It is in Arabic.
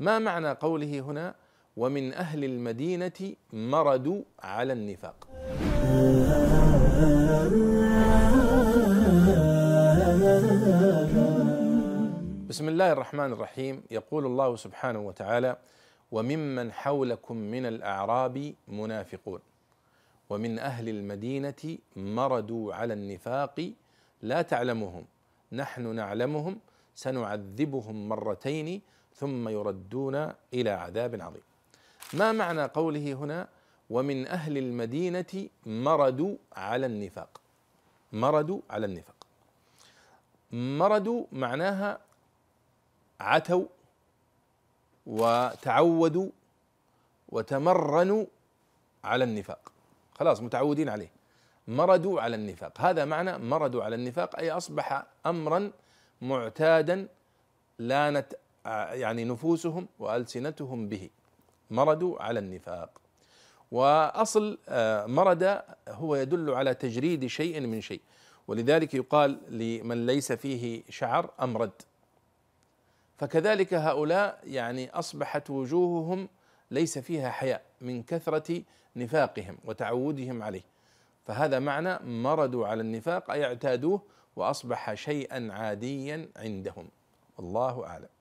ما معنى قوله هنا ومن أهل المدينة مردوا على النفاق؟ بسم الله الرحمن الرحيم. يقول الله سبحانه وتعالى: وممن حولكم من الأعراب منافقون ومن أهل المدينة مردوا على النفاق لا تعلمهم نحن نعلمهم سنعذبهم مرتين ثم يردون إلى عذاب عظيم. ما معنى قوله هنا ومن أهل المدينة مردوا على النفاق؟ مردوا على النفاق، مردوا معناها عتوا وتعودوا وتمرنوا على النفاق، خلاص متعودين عليه. مردوا على النفاق، هذا معنى مردوا على النفاق، أي أصبح أمرا معتادا لانت يعني نفوسهم وألسنتهم به. مردوا على النفاق. وأصل مرد هو يدل على تجريد شيء من شيء، ولذلك يقال لمن ليس فيه شعر أمرد. فكذلك هؤلاء يعني أصبحت وجوههم ليس فيها حياء من كثرة نفاقهم وتعودهم عليه، فهذا معنى مردوا على النفاق، أي اعتادوه وأصبح شيئا عاديا عندهم. والله أعلم.